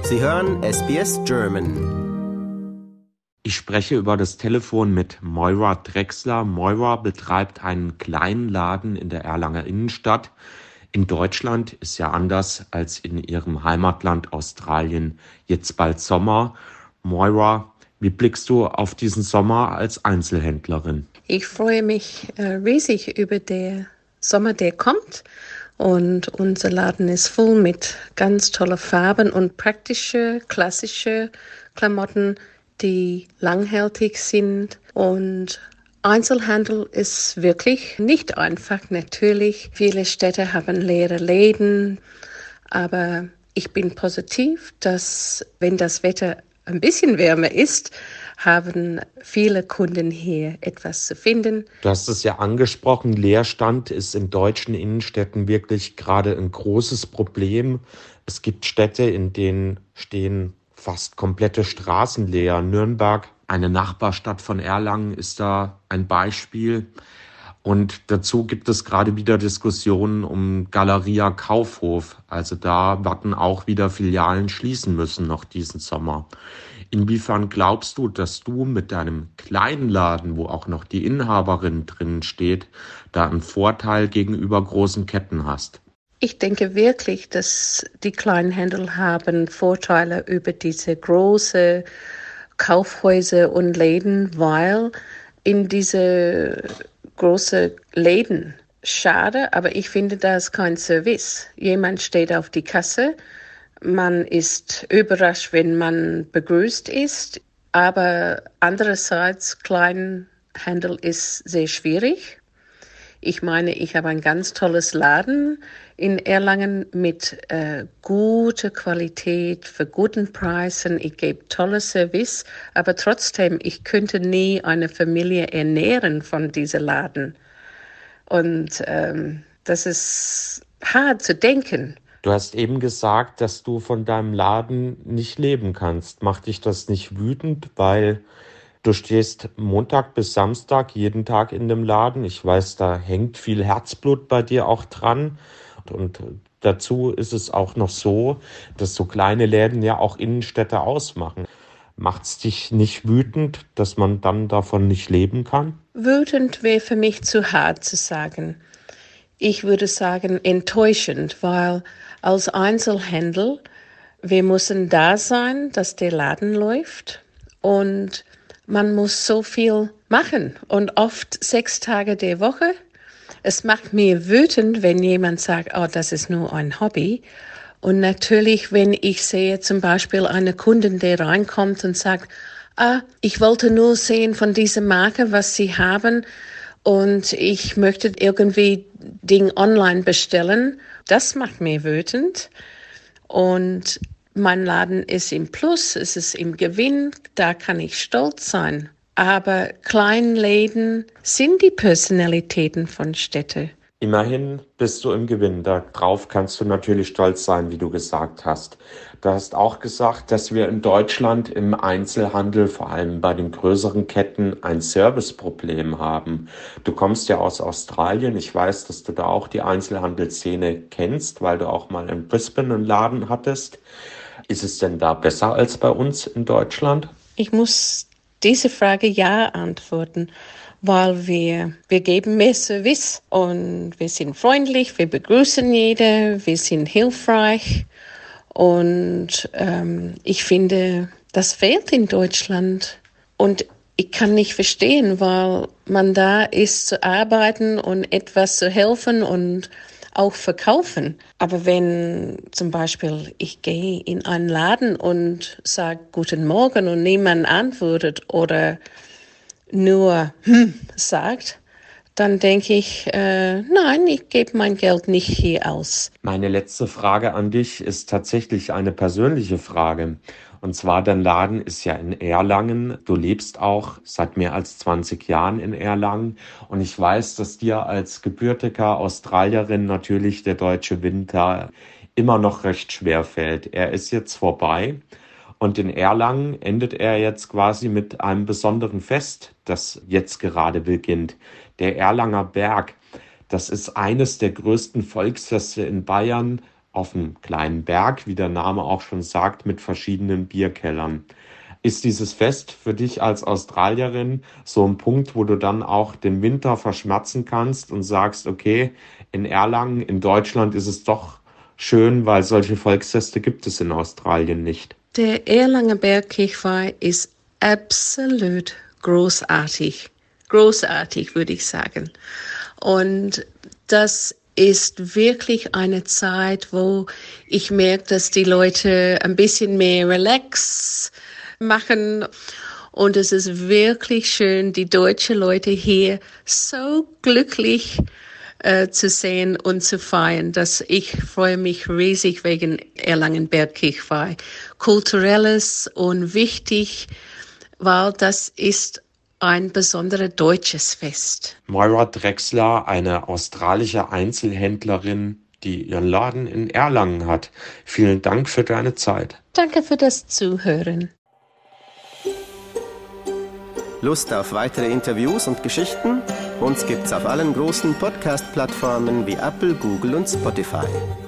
Sie hören SBS German. Ich spreche über das Telefon mit Moira Drechsler. Moira betreibt einen kleinen Laden in der Erlanger Innenstadt. In Deutschland ist ja anders als in ihrem Heimatland Australien jetzt bald Sommer. Moira, wie blickst du auf diesen Sommer als Einzelhändlerin? Ich freue mich riesig über den Sommer, der kommt. Und unser Laden ist voll mit ganz tollen Farben und praktische, klassische Klamotten, die langhaltig sind. Und Einzelhandel ist wirklich nicht einfach, natürlich. Viele Städte haben leere Läden, aber ich bin positiv, dass, wenn das Wetter ein bisschen wärmer ist, haben viele Kunden hier etwas zu finden. Du hast es ja angesprochen, Leerstand ist in deutschen Innenstädten wirklich gerade ein großes Problem. Es gibt Städte, in denen stehen fast komplette Straßen leer. Nürnberg, eine Nachbarstadt von Erlangen, ist da ein Beispiel. Und dazu gibt es gerade wieder Diskussionen um Galeria Kaufhof. Also da werden auch wieder Filialen schließen müssen noch diesen Sommer. Inwiefern glaubst du, dass du mit deinem kleinen Laden, wo auch noch die Inhaberin drin steht, da einen Vorteil gegenüber großen Ketten hast? Ich denke wirklich, dass die Kleinhändler haben Vorteile über diese großen Kaufhäuser und Läden, weil in diese großen Läden, schade, aber ich finde, das ist kein Service. Jemand steht auf die Kasse, man ist überrascht, wenn man begrüßt ist, aber andererseits, Kleinhandel ist sehr schwierig. Ich meine, ich habe ein ganz tolles Laden in Erlangen mit guter Qualität, für guten Preisen. Ich gebe tolle Service, aber trotzdem, ich könnte nie eine Familie ernähren von diesem Laden. Und das ist hart zu denken. Du hast eben gesagt, dass du von deinem Laden nicht leben kannst. Macht dich das nicht wütend, weil du stehst Montag bis Samstag jeden Tag in dem Laden? Ich weiß, da hängt viel Herzblut bei dir auch dran. Und dazu ist es auch noch so, dass so kleine Läden ja auch Innenstädte ausmachen. Macht es dich nicht wütend, dass man dann davon nicht leben kann? Wütend wäre für mich zu hart zu sagen. Ich würde sagen enttäuschend, weil als Einzelhändler, wir müssen da sein, dass der Laden läuft und man muss so viel machen und oft 6 Tage der Woche. Es macht mir wütend, wenn jemand sagt, oh, das ist nur ein Hobby. Und natürlich, wenn ich sehe zum Beispiel eine Kundin, der reinkommt und sagt, ich wollte nur sehen von dieser Marke, was sie haben und ich möchte irgendwie Ding online bestellen. Das macht mir wütend. Und mein Laden ist im Plus, es ist im Gewinn, da kann ich stolz sein. Aber Kleinläden sind die Personalitäten von Städten. Immerhin bist du im Gewinn. Darauf kannst du natürlich stolz sein, wie du gesagt hast. Du hast auch gesagt, dass wir in Deutschland im Einzelhandel, vor allem bei den größeren Ketten, ein Serviceproblem haben. Du kommst ja aus Australien. Ich weiß, dass du da auch die Einzelhandelsszene kennst, weil du auch mal in Brisbane einen Laden hattest. Ist es denn da besser als bei uns in Deutschland? Ich muss diese Frage ja antworten, weil wir geben mehr Service und wir sind freundlich, wir begrüßen jeden, wir sind hilfreich und ich finde, das fehlt in Deutschland und ich kann nicht verstehen, weil man da ist zu arbeiten und etwas zu helfen und auch verkaufen. Aber wenn zum Beispiel ich gehe in einen Laden und sage Guten Morgen und niemand antwortet oder nur sagt, dann denke ich, nein, ich gebe mein Geld nicht hier aus. Meine letzte Frage an dich ist tatsächlich eine persönliche Frage. Und zwar, dein Laden ist ja in Erlangen. Du lebst auch seit mehr als 20 Jahren in Erlangen. Und ich weiß, dass dir als gebürtiger Australierin natürlich der deutsche Winter immer noch recht schwer fällt. Er ist jetzt vorbei. Und in Erlangen endet er jetzt quasi mit einem besonderen Fest, das jetzt gerade beginnt. Der Erlanger Berg. Das ist eines der größten Volksfeste in Bayern. auf einem kleinen Berg, wie der Name auch schon sagt, mit verschiedenen Bierkellern. Ist dieses Fest für dich als Australierin so ein Punkt, wo du dann auch den Winter verschmerzen kannst und sagst, okay, in Erlangen, in Deutschland ist es doch schön, weil solche Volksfeste gibt es in Australien nicht? Der Erlanger Bergkirchweih ist absolut großartig. Großartig, würde ich sagen. Und das ist wirklich eine Zeit, wo ich merke, dass die Leute ein bisschen mehr relax machen. Und es ist wirklich schön, die deutschen Leute hier so glücklich zu sehen und zu feiern. Ich freue mich riesig wegen Erlangen Bergkirchweih. Kulturelles und wichtig, weil das ist ein besonderes deutsches Fest. Moira Drechsler, eine australische Einzelhändlerin, die ihren Laden in Erlangen hat. Vielen Dank für deine Zeit. Danke für das Zuhören. Lust auf weitere Interviews und Geschichten? Uns gibt's auf allen großen Podcast-Plattformen wie Apple, Google und Spotify.